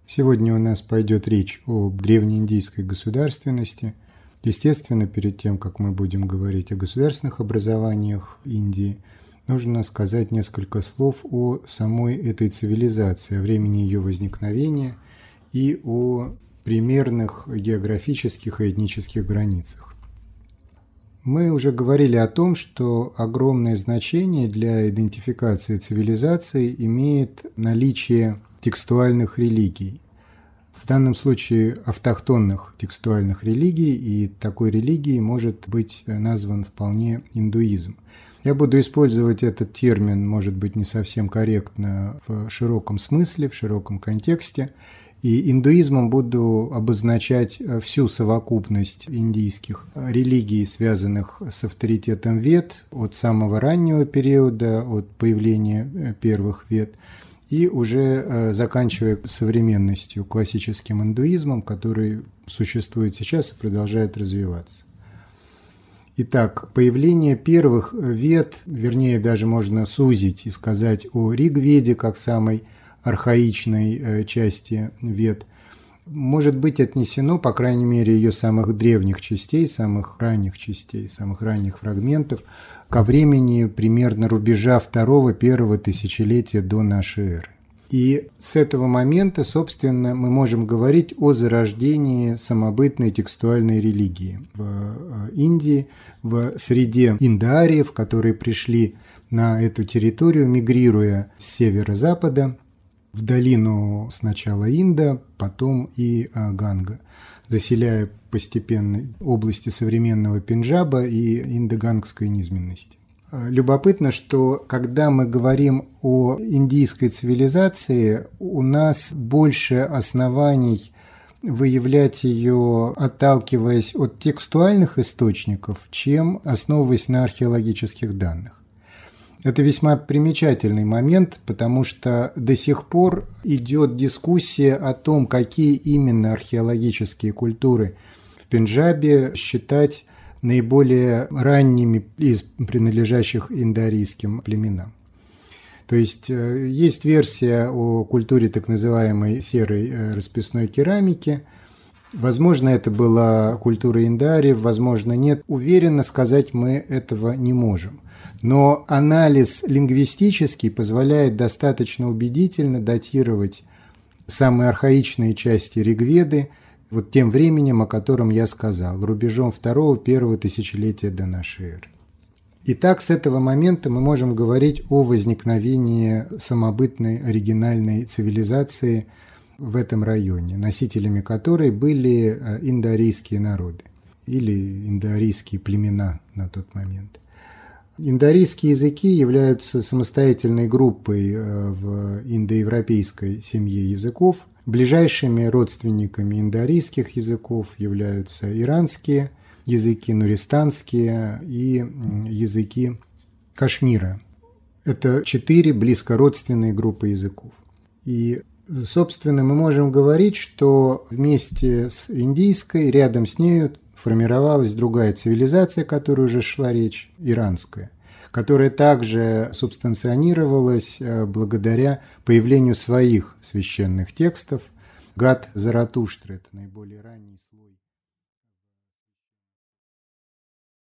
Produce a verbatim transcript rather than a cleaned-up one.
Сегодня у нас пойдет речь о древнеиндийской государственности. Естественно, перед тем, как мы будем говорить о государственных образованиях Индии, нужно сказать несколько слов о самой этой цивилизации, о времени ее возникновения и о примерных географических и этнических границах. Мы уже говорили о том, что огромное значение для идентификации цивилизации имеет наличие текстуальных религий. В данном случае автохтонных текстуальных религий, и такой религией может быть назван вполне индуизм. Я буду использовать этот термин, может быть, не совсем корректно в широком смысле, в широком контексте, и индуизмом буду обозначать всю совокупность индийских религий, связанных с авторитетом Вед, от самого раннего периода, от появления первых Вед, и уже заканчивая современностью, классическим индуизмом, который существует сейчас и продолжает развиваться. Итак, появление первых Вед, вернее, даже можно сузить и сказать о Ригведе как самой архаичной части Вед, может быть отнесено, по крайней мере, ее самых древних частей, самых ранних частей, самых ранних фрагментов, ко времени примерно рубежа второго-первого тысячелетия до нашей эры. И с этого момента, собственно, мы можем говорить о зарождении самобытной текстуальной религии в Индии, в среде индоариев, которые пришли на эту территорию, мигрируя с северо-запада в долину сначала Инда, потом и Ганга, заселяя постепенно области современного Пенджаба и индогангской низменности. Любопытно, что когда мы говорим о индийской цивилизации, у нас больше оснований выявлять ее, отталкиваясь от текстуальных источников, чем основываясь на археологических данных. Это весьма примечательный момент, потому что до сих пор идет дискуссия о том, какие именно археологические культуры в Пенджабе считать наиболее ранними из принадлежащих индоарийским племенам. То есть есть версия о культуре так называемой серой расписной керамики. Возможно, это была культура индоариев, возможно, нет. Уверенно сказать мы этого не можем. Но анализ лингвистический позволяет достаточно убедительно датировать самые архаичные части Ригведы вот тем временем, о котором я сказал, рубежом второго-первого тысячелетия до нашей эры. Итак, с этого момента мы можем говорить о возникновении самобытной оригинальной цивилизации в этом районе, носителями которой были индоарийские народы или индоарийские племена на тот момент. Индоарийские языки являются самостоятельной группой в индоевропейской семье языков. Ближайшими родственниками индоарийских языков являются иранские языки, нуристанские и языки Кашмира. Это четыре близкородственные группы языков. И, собственно, мы можем говорить, что вместе с индийской, рядом с нею формировалась другая цивилизация, о которой уже шла речь, иранская, которая также субстанционировалась благодаря появлению своих священных текстов. Гад Заратуштры – это наиболее ранний слой.